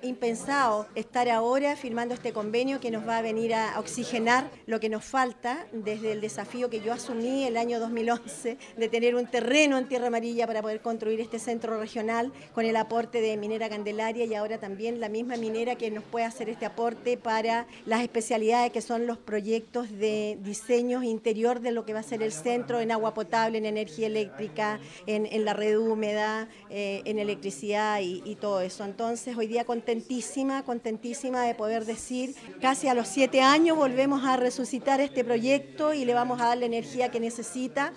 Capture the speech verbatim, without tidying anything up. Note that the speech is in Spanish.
impensado estar ahora firmando este convenio que nos va a venir a oxigenar lo que nos falta desde el desafío que yo asumí el año dos mil once de tener un terreno en Tierra Amarilla para poder construir este centro regional con el aporte de Minera Candelaria y ahora también la misma minera que nos puede hacer este aporte para las especialidades que son los proyectos de diseño interior de lo que va a ser el centro en agua potable, en energía eléctrica, en, en la red húmeda, eh, en electricidad y, y todo eso. Entonces hoy día contentísima, contentísima de poder decir, casi a los siete años volvemos a resucitar este proyecto y le vamos a dar la energía que necesita.